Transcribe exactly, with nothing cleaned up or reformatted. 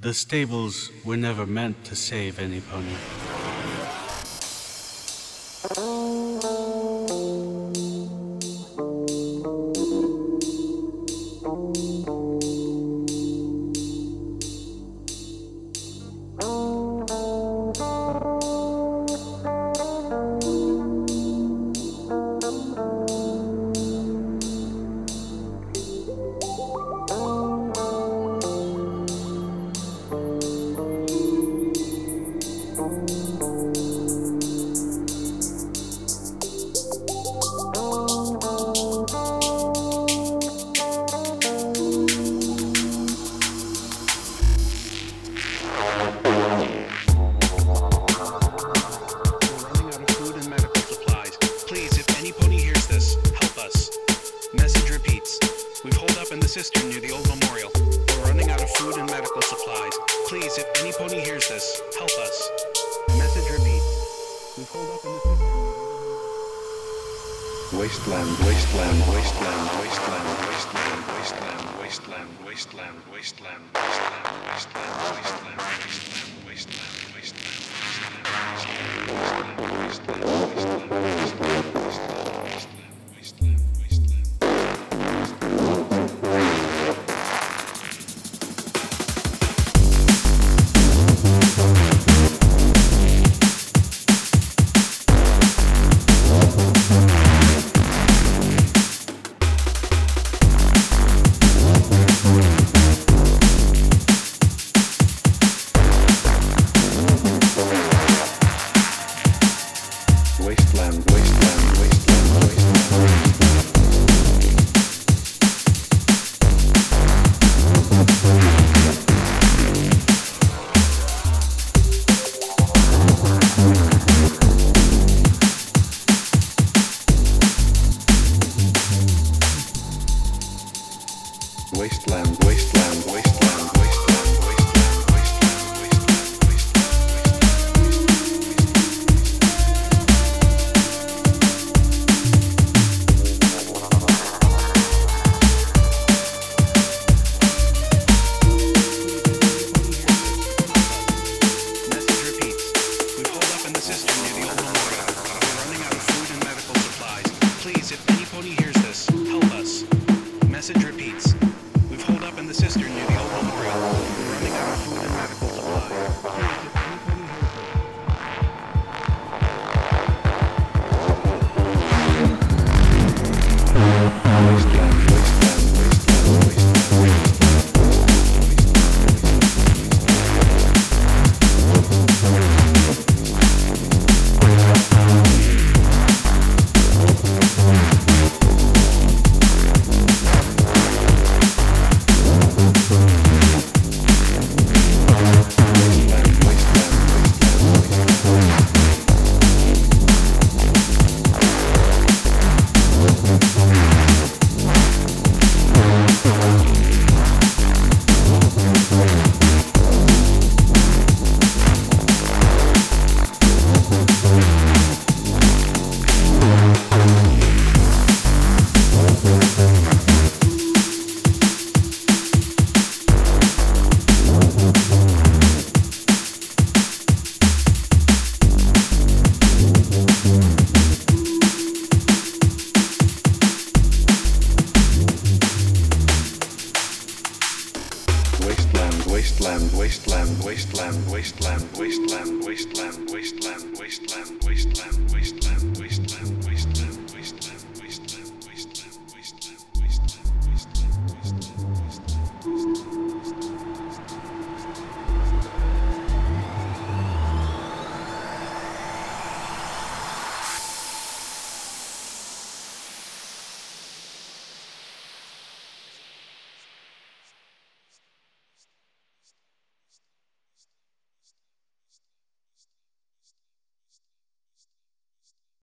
The stables were never meant to save any pony. Cistern near the old memorial. We're running out of food and medical supplies. Please, if any pony hears this, help us. Message repeats. We've holed up in the cistern. Wasteland, wasteland, wasteland, wasteland, wasteland, wasteland, wasteland, wasteland, wasteland, wasteland, wasteland, wasteland, wasteland, wasteland, wasteland, wasteland, wasteland, wasteland, wasteland, wasteland. Wasteland, wasteland, wasteland, wasteland, wasteland, wasteland, wasteland, Message repeats. We've holed up in the cistern near the old memorial. We're running out of food and medical supplies. Please, if any pony hears this, help us. Message repeats. We've holed up in the cistern near the old memorial. We're running out of food and medical supplies. Wasteland, wasteland, wasteland, wasteland, wasteland, wasteland, wasteland, wasteland, wasteland, wasteland, wasteland.